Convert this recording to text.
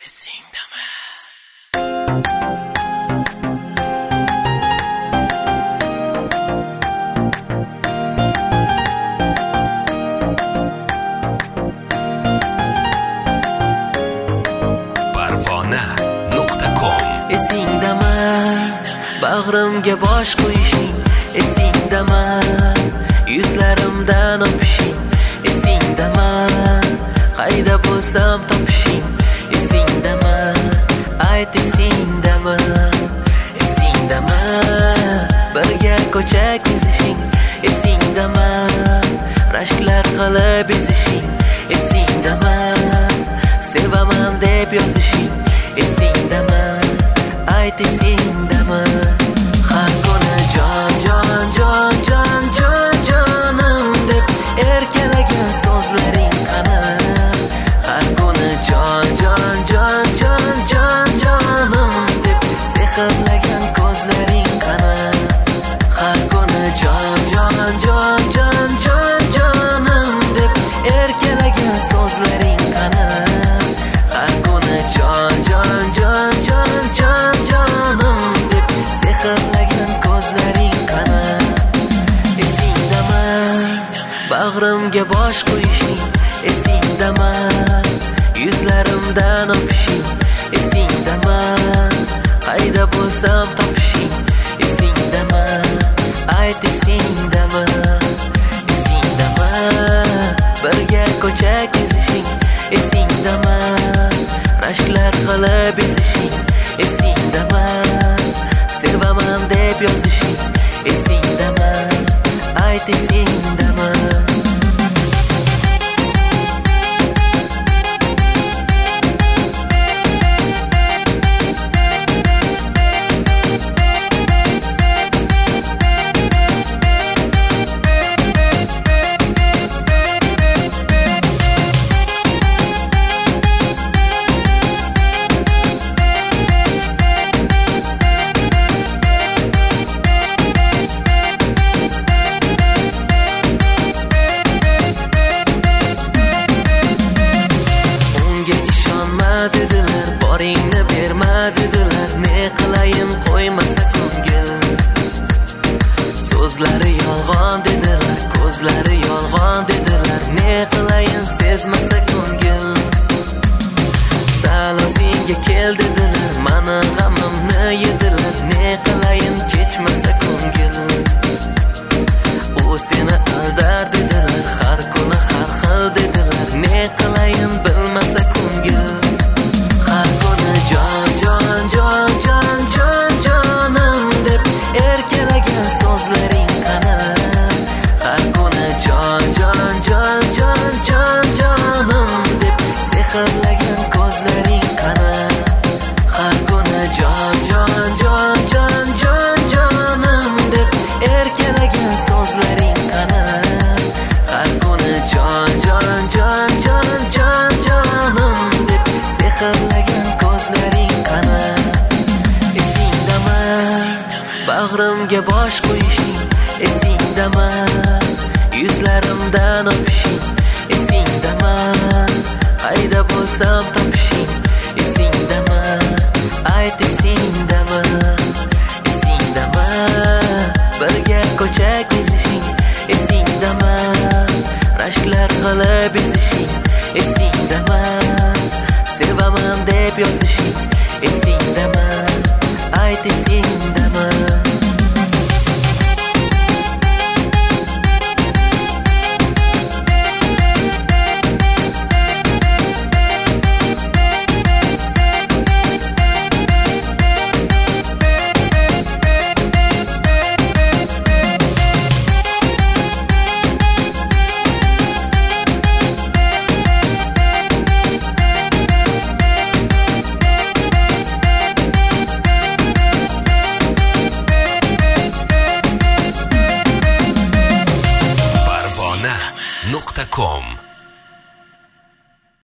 Esingdami? Parvona.com Esingdami? Bag'rimga bosh qo'yishing esingdami? Yuzlarimdan o'pishing esingdami? Qayda bo'lsam topishing esingdami? Ayt esingdami? Esingdami? Birga ko'cha kezishing esingdami? Rashklar qilib ezishing esingdami? Sevaman deb yozishing esingdami? Ayt esingdami? Har kuni jon jon jon jon jon jonim deb erkalagan so'zlaring qani? Har kuni jon jon jon jon jon jonim deb sehrlagan ko'zlaring qani? Har kuni jon jon jon jon jon jonim deb erkalagan so'zlaring qani? Har kuni jon jon jon jon jon jonim deb sehrlagan ko'zlaring qani? Esingdami? Bag'rimga bosh qo'yishing esingdami? Yuzlarimdan o'pishing esingdami? Qayda bo'lsam topishing esingdami? Ayt esingdami? Esingdami? Birga ko'cha kezishing esingdami? Rashklar qilib ezishing esingdami? Sevaman deb yozishing esingdami? Ayt esingdami? Dedilar, boringni berma dedilar, ne qilayin qo'ymasa ko'ngil. So'zlari yolg'on dedilar, ko'zlari yolg'on dedilar, ne qilayin sezmasa ko'ngil. Sal o'zingga kel dedilar, mani g'amimni yedilar, ne qilayin kechmasa ko'ngil. U seni aldar dedilar, har kuni har xil dedilar, ne qilayin bilmasa ko'ngil. Har kuni jon jon jon jon jon jonim deb erkalagan so'zlaring qani? Har kuni jon jon jon jon jon jonim deb sehrlagan ko'zlaring qani? Har kuni jon jon jon jon jon jonim deb erkalagan so'zlaring qani? Har kuni jon jon jon jon jon jonim deb sehrlagan ko'zlaring qani? Esingdami? Bag'rimga bosh qo'yishing esingdami? Yuzlarimdan o'pishing esingdami? Qayda bo'lsam topishing esingdami? Ayt esingdami? Esingdami? Birga ko'cha kezishing esingdami? Rashklar qilib ezishing esingdami? Sevaman deb yozishing esingdami? Ayt esingdami?